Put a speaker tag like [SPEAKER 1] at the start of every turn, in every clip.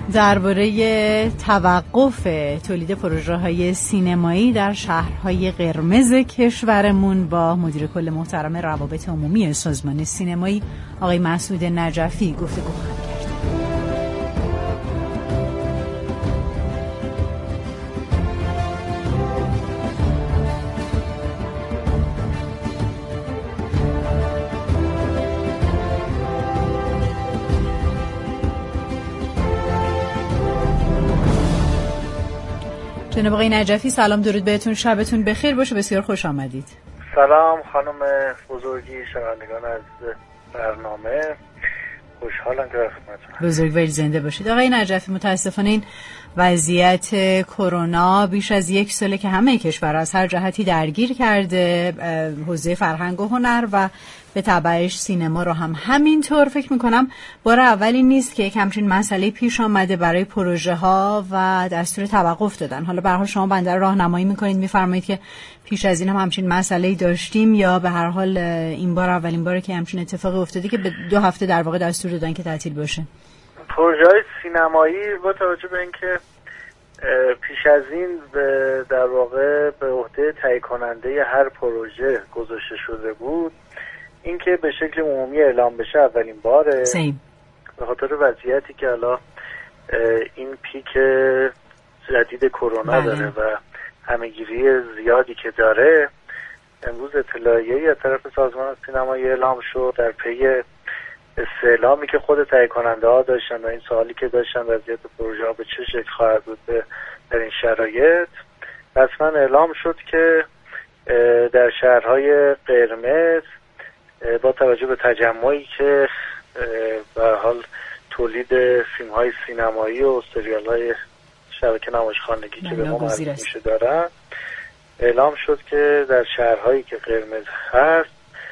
[SPEAKER 1] درباره توقف تولید پروژه‌های سینمایی در شهرهای قرمز کشورمون با مدیر کل محترم روابط عمومی سازمان سینمایی آقای مسعود نجفی گفتگو خواهیم کرد. جناب آقای نجفی سلام، درود بهتون، شبتون بخیر باشه، بسیار خوش آمدید.
[SPEAKER 2] سلام خانم بزرگی، شنوندگان عزیز برنامه، خوشحالم که در خدمتتونم.
[SPEAKER 1] بزرگوار زنده باشید. آقای نجفی، متاسفانه این وضعیت کرونا بیش از یک ساله که همه کشورها از هر جهتی درگیر کرده، حوزه فرهنگ و هنر و به تبعش سینما رو هم همینطور. فکر میکنم بار اولی نیست که یک همچین مسئله پیش آمده برای پروژه ها و دستور توقف دادن. حالا به هر حال شما بنده رو راهنمایی میکنید، میفرمایید که پیش از این هم همچین مسئله‌ای داشتیم یا به هر حال این بار اولین باره که همچین اتفاقی افتاده که به 2 هفته در واقع دستور دادن که تعطیل باشه؟
[SPEAKER 2] پروژه‌های سینمایی با توجه به اینکه پیش از این در واقع به عهده تهیه کننده هر پروژه گذاشته شده بود، اینکه به شکل عمومی اعلام بشه اولین باره. به خاطر وضعیتی که حالا این پیک جدید کرونا داره و همه‌گیری زیادی که داره، امروز اطلاعیه‌ای از طرف سازمان سینمایی اعلام شد در پی استعلامی که خود تهیه کننده ها داشتن و این سوالی که داشتن وضعیت پروژه ها به چه شکل خواهد بود در این شرایط، رسما اعلام شد که در شهرهای قرمز با توجه به تجمعی که به حال تولید فیلم های سینمایی و سریال های شبکه نمایشخانگی که به ما معرفی میشه دارن، اعلام شد که در شهرهایی که قرمز هست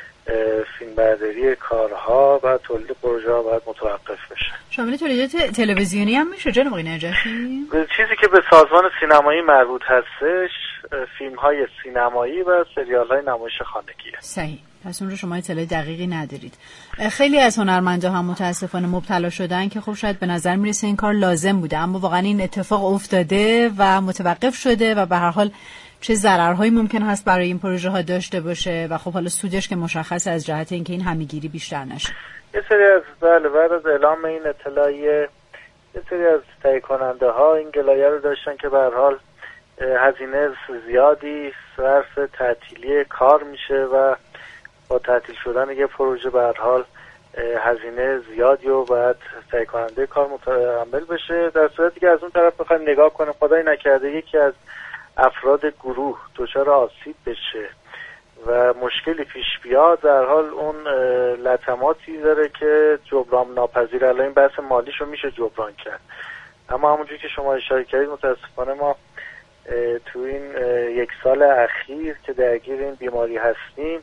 [SPEAKER 2] فیلمبرداری کارها و تولید پروژه ها باید متوقف بشه.
[SPEAKER 1] شامل تولیدات تلویزیونی هم میشه جناب آقای نجفی؟
[SPEAKER 2] چیزی که به سازمان سینمایی مربوط هستش فیلم های سینمایی و سریال های نمایش خانگیه.
[SPEAKER 1] صحیح. پس اون رو شما اطلاع دقیقی ندارید. خیلی از هنرمندا هم متاسفانه مبتلا شدن که خب شاید به نظر میرسه این کار لازم بوده، اما واقعا این اتفاق افتاده و متوقف شده و به هر حال چه ضررهایی ممکن هست برای این پروژه ها داشته باشه و خب حالا سودش که مشخص از جهت اینکه این همه‌گیری بیشتر نشه.
[SPEAKER 2] یه سری از بعد از اعلام این اطلاعیه یه سری از تهیه کننده ها این گلایه رو داشتن که به هر حال هزینه زیادی صرف تعطیلی کار میشه و با تعطیل شدن یه پروژه به هر حال هزینه زیادی و باید تهیه کننده کار متحمل بشه. در صورتی که از اون طرف بخوایم نگاه کنیم، خدای نکرده یکی از افراد گروه دچار آسیب بشه و مشکلی پیش بیاد، در حال اون لطماتی داره که جبران ناپذیر. الان این بحث مالیشو میشه جبران کرد، اما همونجوری که شما اشاره کردید متاسفانه ما تو این 1 سال اخیر که درگیر این بیماری هستیم،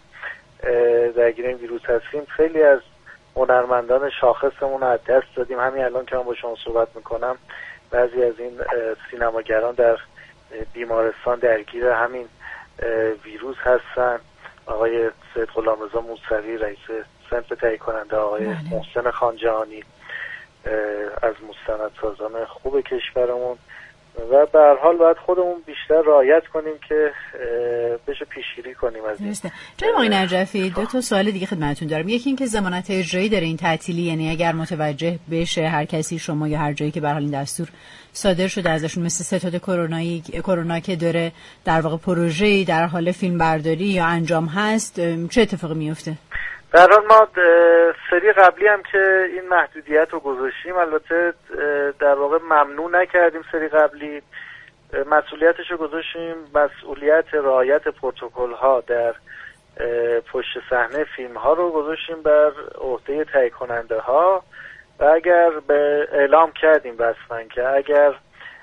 [SPEAKER 2] درگیر این ویروس هستیم، خیلی از هنرمندان شاخصمون رو از دست دادیم. همین الان که من با شما صحبت میکنم بعضی از این سینماگران در بیمارستان درگیر همین ویروس هستن. آقای سید غلامرضا موسوی رئیس صنف تهیه کننده، آقای محسن خانجهانی از مستندسازان خوب کشورمون، و به هر حال باید خودمون بیشتر رعایت کنیم که بشه پیشگیری کنیم از این.
[SPEAKER 1] جناب آقای نجفی، 2 سوال دیگه خدمتتون دارم. یکی این که ضمانت اجرایی داره این تعطیلی، یعنی اگر متوجه بشه هر کسی، شما یا هر جایی که به هر حال این دستور صادر شده ازشون، مثل ستاد کرونا که داره در واقع پروژه‌ای در حال فیلم برداری یا انجام هست، چه اتفاقی میفته؟
[SPEAKER 2] در حال ما سری قبلی هم که این محدودیت رو گذاشتیم، البته در واقع ممنوع نکردیم، سری قبلی مسئولیتش رو گذاشتیم، مسئولیت رعایت پروتکل ها در پشت صحنه فیلم ها رو گذاشتیم بر عهده تهیه کننده ها و اگر به اعلام کردیم رسما که اگر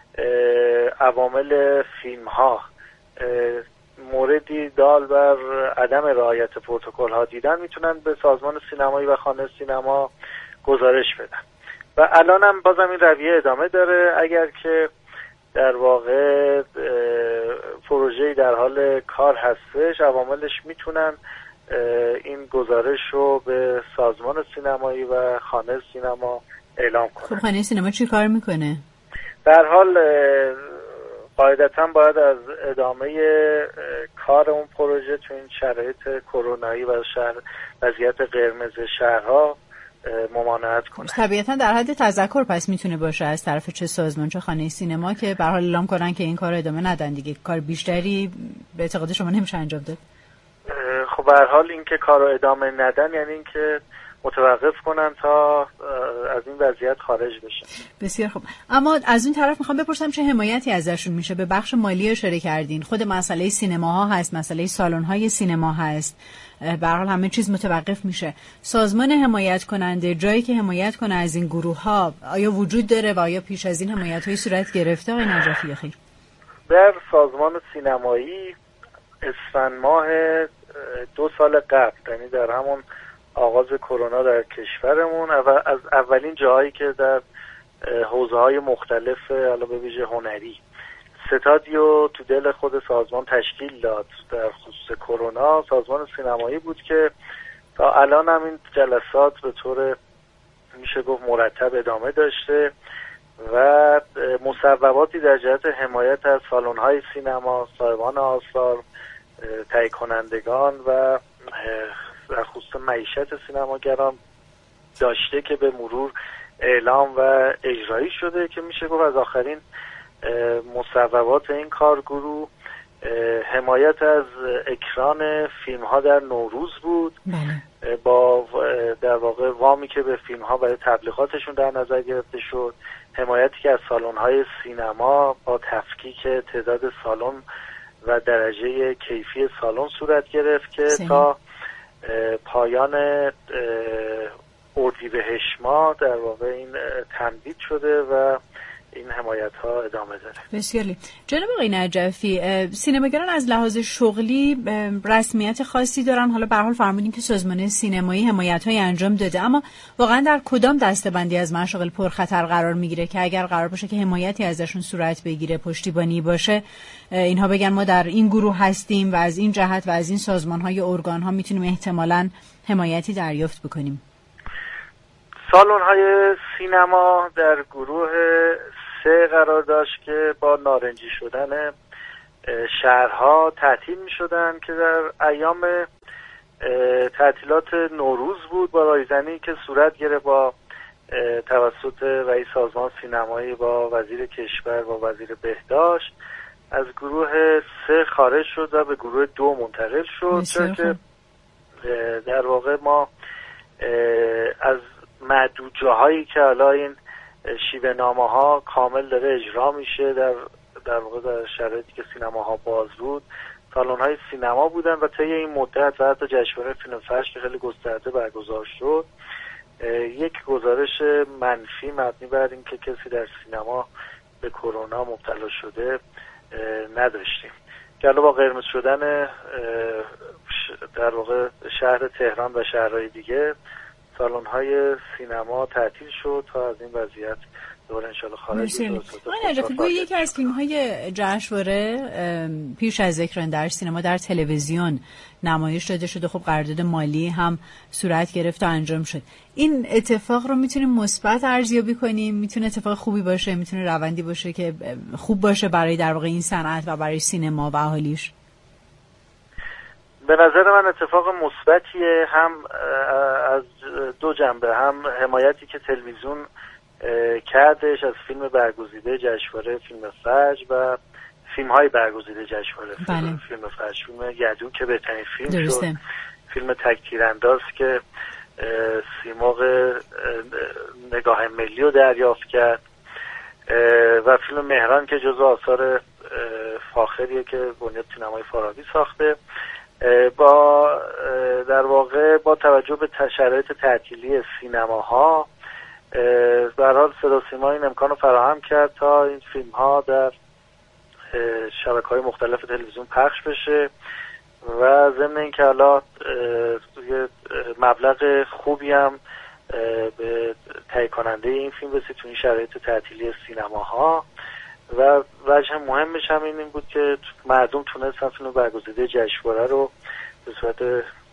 [SPEAKER 2] عوامل فیلم ها موردی دال بر عدم رعایت پروتکل ها دیدن، میتونن به سازمان سینمایی و خانه سینما گزارش بدن و الان هم بازم این رویه ادامه داره. اگر که در واقع پروژه‌ای در حال کار هستش، عواملش میتونن این گزارش رو به سازمان سینمایی و خانه سینما اعلام کنن.
[SPEAKER 1] خب خانه سینما چی کار میکنه؟
[SPEAKER 2] در حال قاعدتا باید از ادامه کار اون پروژه تو این شرایط کرونایی و وضعیت قرمز شهرها ممانعت کنه.
[SPEAKER 1] طبیعتا در حد تذکر پس میتونه باشه از طرف چه سازمان چه خانه سینما که به هر حال اعلام کنن که این کار ادامه ندن دیگه. کار بیشتری به اعتقاد شما نمیشه انجام داد؟
[SPEAKER 2] خب به هر حال این که کارو ادامه ندن یعنی این که متوقف کنن تا از این وضعیت خارج بشن.
[SPEAKER 1] بسیار خوب. اما از این طرف میخوام بپرسم چه حمایتی ازشون میشه؟ به بخش مالی اشاره کردین، خود مسئله سینماها هست، مسئله سالن‌های سینما هست، به هر حال همه چیز متوقف میشه. سازمان حمایت کننده جایی که حمایت کنه از این گروه ها آیا وجود داره و آیا پیش از این حمایت‌های صورت گرفته آقای نجفی خیر؟
[SPEAKER 2] در سازمان سینمایی اسفند ماه 2 سال قبل، یعنی در همون آغاز کرونا در کشورمون، از اولین جاهایی که در حوزه‌های مختلف حالا به ویژه هنری ستادی رو تو دل خود سازمان تشکیل داد در خصوص کرونا، سازمان سینمایی بود که تا الان هم این جلسات به طور میشه گفت مرتب ادامه داشته و مصوباتی در جهت حمایت از سالن‌های سینما، صاحبان آثار، تهیه کنندگان و در خصوص معیشت سینماگران داشته که به مرور اعلام و اجرایی شده که میشه گفت از آخرین مصوبات این کارگروه حمایت از اکران فیلم ها در نوروز بود. با در واقع وامی که به فیلم ها برای تبلیغاتشون در نظر گرفته شد، حمایتی که از سالن های سینما با تفکیک تعداد سالن و درجه کیفی سالن صورت گرفت که تا پایان اردیبهشت ماه در واقع این تمدید شده و این حمایت ها ادامه داره.
[SPEAKER 1] بسیاری. جناب آقای نجفی، سینماگران از لحاظ شغلی رسمیت خاصی دارن؟ حالا به هر حال فرمودین که سازمان سینمایی حمایت های انجام داده، اما واقعا در کدام دسته‌بندی از مشاغل پرخطر قرار میگیره که اگر قرار باشه که حمایتی ازشون صورت بگیره، پشتیبانی باشه، اینها بگن ما در این گروه هستیم و از این جهت و از این سازمان های ارگان ها میتونیم احتمالاً حمایتی دریافت بکنیم؟
[SPEAKER 2] سالن های سینما در گروه 3 قرار داشت که با نارنجی شدن شهرها تعطیل می شدن که در ایام تعطیلات نوروز بود با رایزنی که صورت گرفت با توسط رئیس سازمان سینمایی با وزیر کشور و وزیر بهداشت، از گروه 3 خارج شد و به گروه 2 منتقل شد، چون که در واقع ما از معدود جاهایی که حالا این شیوه نامه ها کامل داره اجرا میشه در واقع در شرایطی که سینماها باز بود، سالن های سینما بودن و طی این مدت و حتی جشنواره فیلم فجر که خیلی گسترده برگزار شد، یک گزارش منفی مبنی بر این که کسی در سینما به کرونا مبتلا شده نداشتیم. که حالا با قرمز شدن در واقع شهر تهران و شهرهای دیگه سالن‌های سینما تعطیل شد تا از این وضعیت دوباره انشالله خارج بشه.
[SPEAKER 1] آقای نجفی، گویا یکی از فیلم‌های جشنواره پیش از اکران در سینما در تلویزیون نمایش داده شد و خب قرارداد مالی هم صورت گرفت و انجام شد. این اتفاق رو میتونیم مثبت ارزیابی کنیم؟ میتونه اتفاق خوبی باشه، میتونه روندی باشه که خوب باشه برای در واقع این صنعت و برای سینما و اهالیش؟
[SPEAKER 2] به نظر من اتفاق مثبتیه، هم از 2 جنبه، هم حمایتی که تلویزیون کردش از فیلم برگزیده جشنواره فیلم فجر و فیلم‌های برگزیده جشنواره فیلم فجر، فیلم یدو که بهترین فیلم
[SPEAKER 1] درسته.
[SPEAKER 2] شد، فیلم تک تیرانداز که سیمرغ نگاه ملی رو دریافت کرد و فیلم مهران که جزو آثار فاخریه که بنیاد سینمای فارابی ساخته. با در واقع با توجه به شرایط تعطیلی سینماها به هر حال صدا سیما این امکان رو فراهم کرد تا این فیلم ها در شبکه‌های مختلف تلویزیون پخش بشه و ضمن اینکه حالا یه مبلغ خوبی هم به تهیه کننده این فیلم رسید تو این شرایط تعطیلی سینماها و وجه مهمش هم این بود که مردم تونستن فیلم برگزیده جشنواره رو به صورت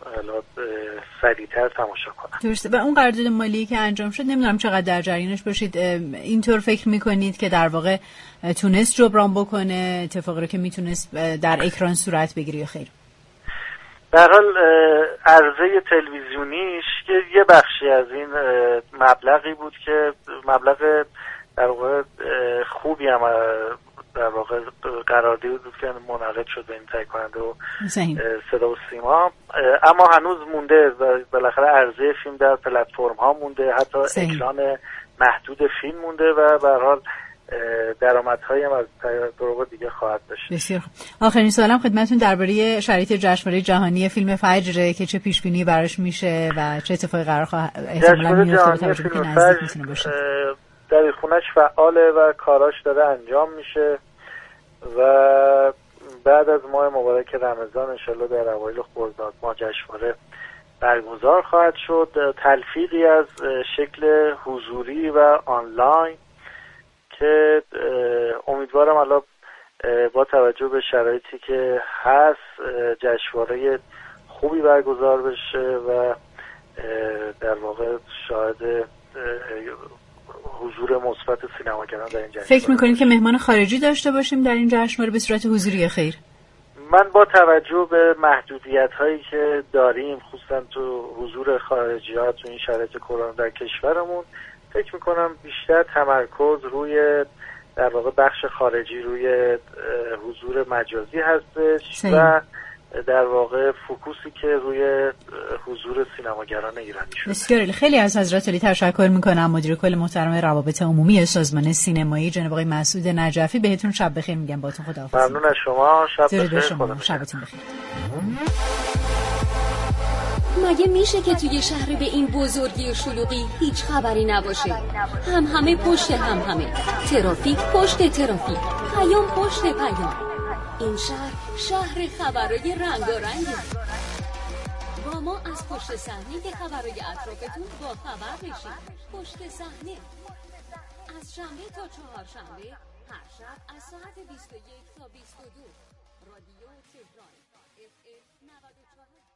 [SPEAKER 2] سریعتر تماشا کنن.
[SPEAKER 1] درسته. و اون قرارداد مالی که انجام شد نمیدونم چقدر در جریانش باشید، اینطور فکر میکنید که در واقع تونست جبران بکنه اتفاقی رو که میتونست در اکران صورت بگیره یا خیر؟
[SPEAKER 2] به هر حال عرضه تلویزیونیش یه بخشی از این مبلغی بود که مبلغ در واقع خوبی هم در واقع قراردادی بود که منعقد شد بین تهیه کننده و صدا و سیما، اما هنوز مونده و بالاخره عرضه فیلم در پلتفرم ها مونده، حتی اکران محدود فیلم مونده و به هر حال درآمدهایی هم از طرق دیگه خواهد داشت.
[SPEAKER 1] بسیار خوب. آخرین سوالم خدمتتون درباره شرایط جشنواره جهانی فیلم فجر که چه پیش‌بینی براش میشه و چه اتفاقی قرار احتمالاً میفته به توجه به نزدیک میتونه باشه.
[SPEAKER 2] در خونش فعاله و کاراش داره انجام میشه و بعد از ماه مبارک رمضان انشالله در اوایل خرداد ماه جشنواره برگزار خواهد شد. تلفیقی از شکل حضوری و آنلاین که امیدوارم الان با توجه به شرایطی که هست جشنواره خوبی برگزار بشه و در واقع شاهد حضور مثبت سینماگران در این جشنواره.
[SPEAKER 1] فکر می‌کنید که مهمان خارجی داشته باشیم در این جشنواره به صورت حضوری یا خیر؟
[SPEAKER 2] من با توجه به محدودیت‌هایی که داریم خصوصا تو حضور خارجی‌ها تو این شرایط کرونا در کشورمون فکر می‌کنم بیشتر تمرکز روی در واقع بخش خارجی روی حضور مجازی هستش و در واقع فوکوسی که روی حضور سینماگران ایرانی شده.
[SPEAKER 1] بسیار خیلی از حضرت علی تشکر میکنم. مدیر کل محترم روابط عمومی سازمان سینمایی جناب آقای مسعود نجفی، بهتون شب بخیر میگم. باهاتون خداحافظی.
[SPEAKER 2] ممنون از شما. شب بخیر.
[SPEAKER 1] شبتون بخیر.
[SPEAKER 3] مگه میشه که توی شهر به این بزرگی و شلوغی هیچ خبری نباشه؟ همه پشت همه، ترافیک پشت ترافیک، پیام پشت پیام. این شهر خبرای رنگارنگه. با ما از پشت صحنه که خبرای اطرافتون با خبر بشید. پشت صحنه از شنبه تا چهارشنبه هر شب از ساعت 21 تا 22 رادیو تهران FM 94.